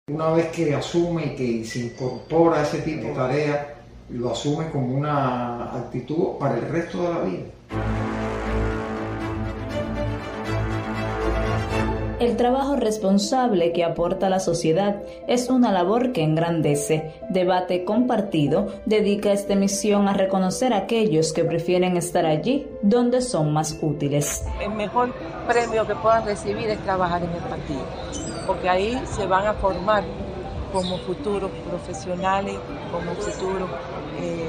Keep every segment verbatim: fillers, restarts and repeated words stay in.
Una vez que asume y que se incorpora a ese tipo de tareas, lo asume como una actitud para el resto de la vida. El trabajo responsable que aporta a la sociedad es una labor que engrandece. Debate Compartido dedica esta emisión a reconocer a aquellos que prefieren estar allí donde son más útiles. El mejor premio que puedan recibir es trabajar en el partido, porque ahí se van a formar como futuros profesionales, como futuros eh,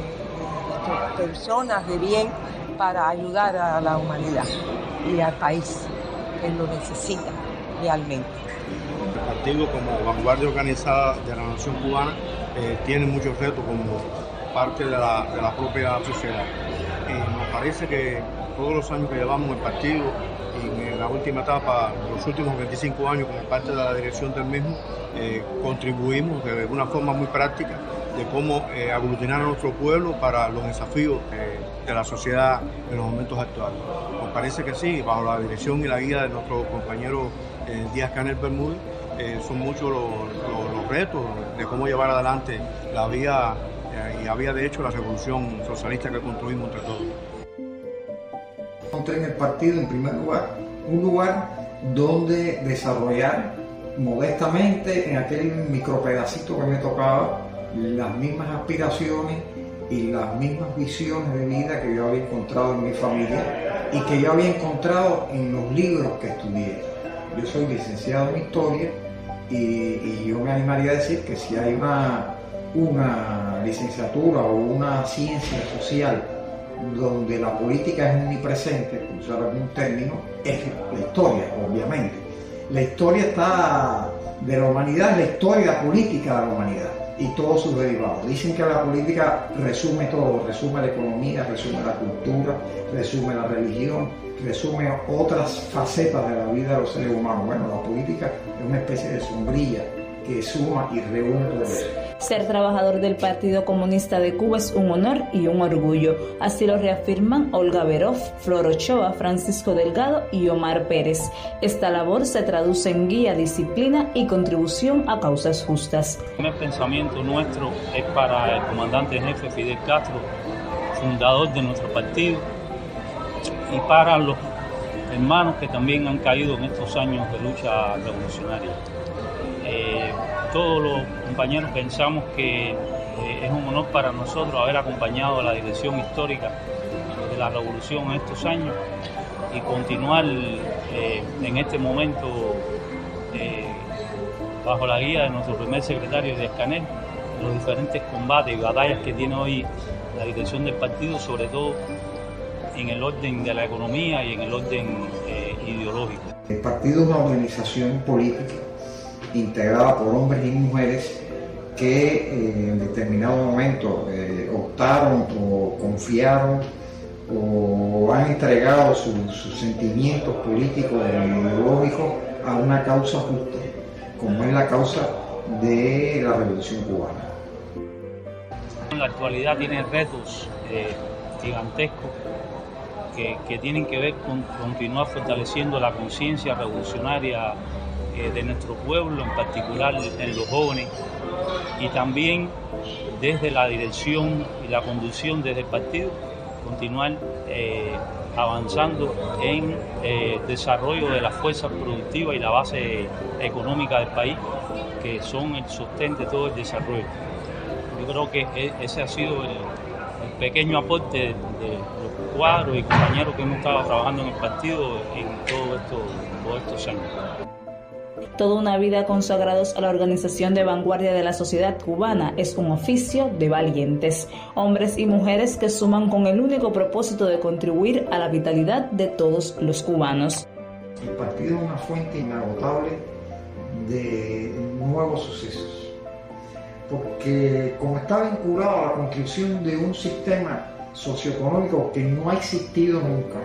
personas de bien para ayudar a la humanidad y al país que lo necesita realmente. El partido, como vanguardia organizada de la nación cubana, eh, tiene muchos retos como parte de la, de la propia sociedad. Eh, nos parece que todos los años que llevamos el partido y en la última etapa, los últimos veinticinco años como parte de la dirección del mismo, eh, contribuimos de una forma muy práctica de cómo eh, aglutinar a nuestro pueblo para los desafíos eh, de la sociedad en los momentos actuales. Nos parece que sí, bajo la dirección y la guía de nuestro compañero eh, Díaz-Canel Bermúdez, eh, son muchos los, los, los retos de cómo llevar adelante la vía eh, y había de hecho la revolución socialista que construimos entre todos. Encontré en el partido, en primer lugar, un lugar donde desarrollar modestamente en aquel micropedacito que me tocaba las mismas aspiraciones y las mismas visiones de vida que yo había encontrado en mi familia y que yo había encontrado en los libros que estudié. Yo soy licenciado en Historia y, y yo me animaría a decir que si hay una, una licenciatura o una ciencia social donde la política es omnipresente, por usar algún término, es la historia, obviamente. La historia está de la humanidad, la historia la política de la humanidad y todos sus derivados. Dicen que la política resume todo, resume la economía, resume la cultura, resume la religión, resume otras facetas de la vida de los seres humanos. Bueno, la política es una especie de sombrilla que suma y reúne todo eso. Ser trabajador del Partido Comunista de Cuba es un honor y un orgullo. Así lo reafirman Olga Beroff, Flor Ochoa, Francisco Delgado y Omar Pérez. Esta labor se traduce en guía, disciplina y contribución a causas justas. El pensamiento nuestro es para el comandante en jefe Fidel Castro, fundador de nuestro partido, y para los hermanos que también han caído en estos años de lucha revolucionaria. Eh, todos los compañeros pensamos que eh, es un honor para nosotros haber acompañado a la dirección histórica de la revolución en estos años y continuar eh, en este momento eh, bajo la guía de nuestro primer secretario Díaz-Canel en los diferentes combates y batallas que tiene hoy la dirección del partido, sobre todo en el orden de la economía y en el orden eh, ideológico. El partido es una organización política integrada por hombres y mujeres que eh, en determinado momento eh, optaron o confiaron o han entregado su, sus sentimientos políticos e ideológicos a una causa justa, como es la causa de la Revolución Cubana. En la actualidad tiene retos eh, gigantescos que, que tienen que ver con continuar fortaleciendo la conciencia revolucionaria de nuestro pueblo, en particular en los jóvenes, y también desde la dirección y la conducción desde el partido, continuar eh, avanzando en eh, desarrollo de las fuerzas productivas y la base económica del país, que son el sostén de todo el desarrollo. Yo creo que ese ha sido el, el pequeño aporte de, de los cuadros y compañeros que hemos estado trabajando en el partido en todo esto, todos estos años. Toda una vida consagrados a la organización de vanguardia de la sociedad cubana es un oficio de valientes, hombres y mujeres que suman con el único propósito de contribuir a la vitalidad de todos los cubanos. El partido es una fuente inagotable de nuevos sucesos, porque como está vinculado a la construcción de un sistema socioeconómico que no ha existido nunca.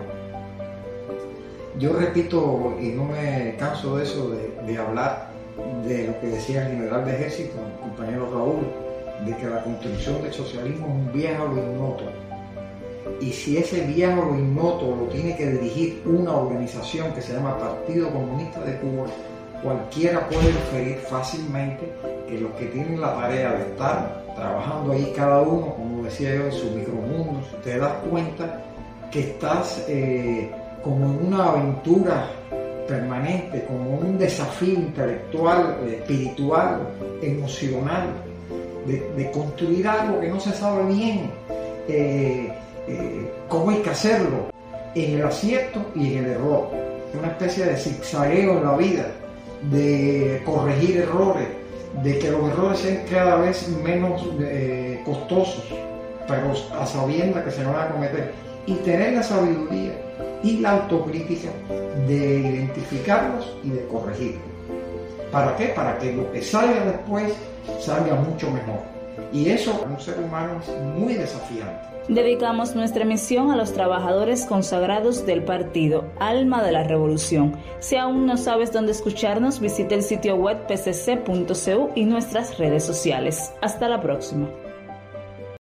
Yo repito, y no me canso de eso, de, de hablar de lo que decía el general de ejército, el compañero Raúl, de que la construcción del socialismo es un viaje a lo ignoto. Y si ese viaje a lo ignoto lo tiene que dirigir una organización que se llama Partido Comunista de Cuba, cualquiera puede inferir fácilmente que los que tienen la tarea de estar trabajando ahí cada uno, como decía yo, en su micromundo, te das cuenta que estás eh, como en una aventura permanente, como un desafío intelectual, espiritual, emocional, de, de construir algo que no se sabe bien eh, eh, cómo hay que hacerlo, en el acierto y en el error. Una especie de zigzagueo en la vida, de corregir errores, de que los errores sean cada vez menos eh, costosos, pero a sabiendas que se van a cometer, y tener la sabiduría y la autocrítica de identificarlos y de corregirlos. ¿Para qué? Para que lo que salga después salga mucho mejor. Y eso para un ser humano es muy desafiante. Dedicamos nuestra emisión a los trabajadores consagrados del partido, Alma de la Revolución. Si aún no sabes dónde escucharnos, visita el sitio web p c c punto c u y nuestras redes sociales. Hasta la próxima.